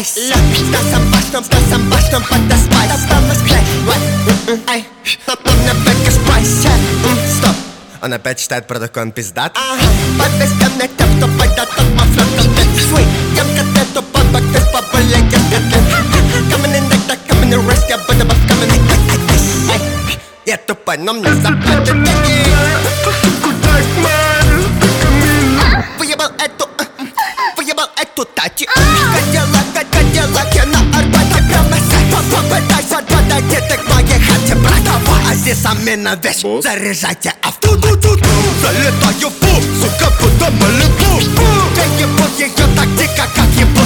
айс. С носом башнем подоспай. Добавилась клей. Ай, он опять кашпайся. Стоп. Он опять считает продукт, он пиздат. Подвезем на тех, кто пойдет от мафлёта. Свой, я котлету под бок, ты с поболей, coming in like that, coming in risk, я буду баб, coming in. Я тупой, но мне заплатят деньги. Выебал эту тачи. Кадиллак, я на Арбате прямо с попытайся подойти ты к моей хате, братова. А здесь замена вещь, заряжайте авто. Залетаю в пул, сука, будто Малибу. Ты ебут ее так дико, как ебут.